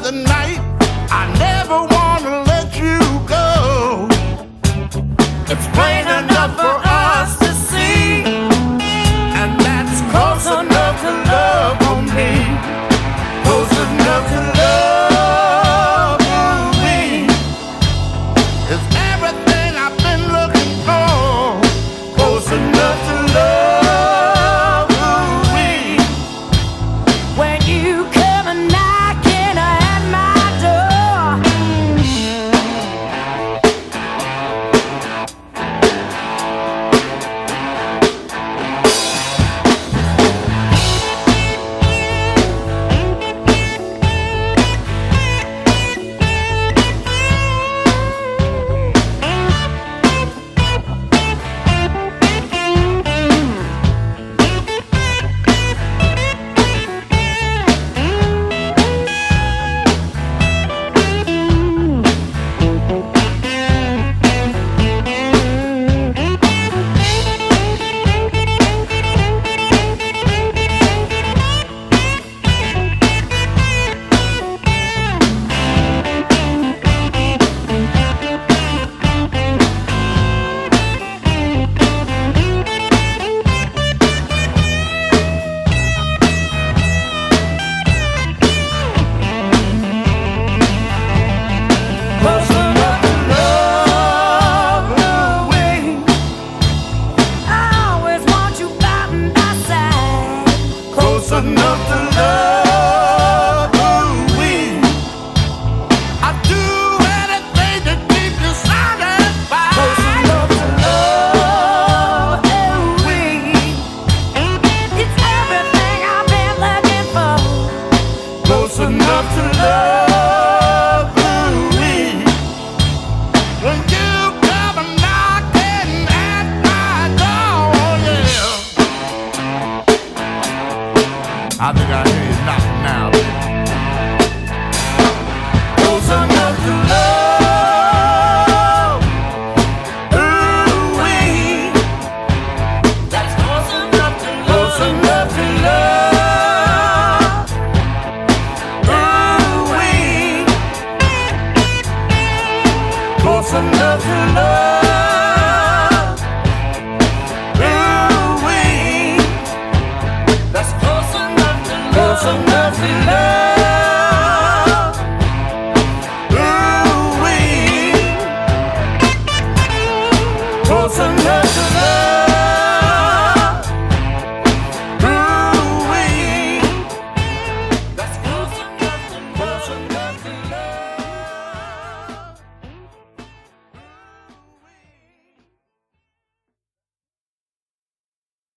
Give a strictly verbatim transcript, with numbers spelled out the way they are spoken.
the night. I never wanna let you go. It's plain enough for us to see, and that's close enough to love on me. Close enough to love on me. It's everything I've been looking for. Close enough to love on me. When you come a knocking at my door, close enough to love away. I always want you by my side. Close enough to love away. I'd do anything to keep you satisfied. Close enough to love away. It's everything I've been looking for. Close enough to love away. When you come a knocking at my door, yeah. I think I hear you knocking now. Close enough to love away. That's close enough to Close enough to love away. Close enough to love away. That's close enough to Close enough to love.